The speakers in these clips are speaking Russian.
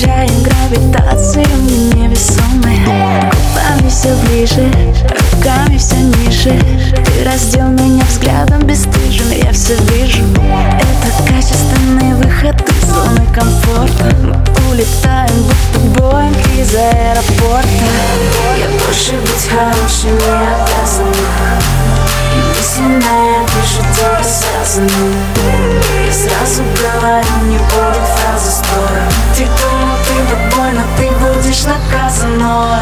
теряем гравитацию, мы невесомы. Губами все ближе, руками все ниже. Ты раздел меня взглядом бесстыжим, я все вижу. Это качественный выход из зоны комфорта. Мы улетаем, будто Боинг из аэропорта. Я больше быть хорошим не обязана. И мысленно я пишу тебе связанную. Я сразу говорю, не будет фразы стоя. Ты думал, ты тобой, но ты будешь наказанной.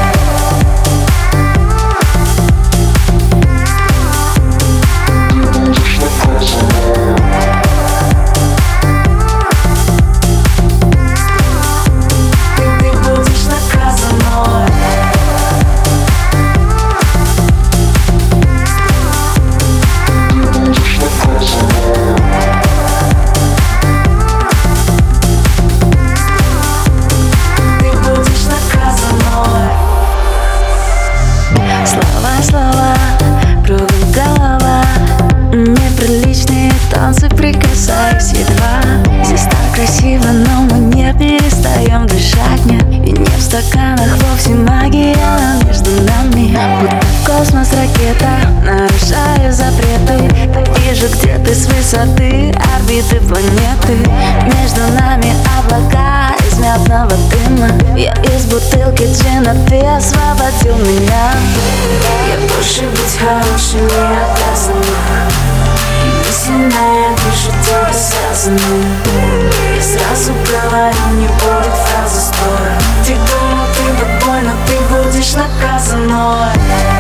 Слова, кругом голова. Неприличные танцы, прикасаюсь едва. Здесь так красиво, но мы не перестаем дышать. Нет, и не в стаканах, вовсе магия между нами. Будто космос, ракета, нарушаю запреты. Вижу, где ты с высоты орбиты планеты. Между нами облака из мятного дыма. Я из бутылки джина, ты освободил меня. Я больше быть хорошим не обязана. И мысленно я пишу тебе связанную. Я сразу говорю, не будет фразы стоя. Ты думал, ты тобой, но ты будешь наказанной.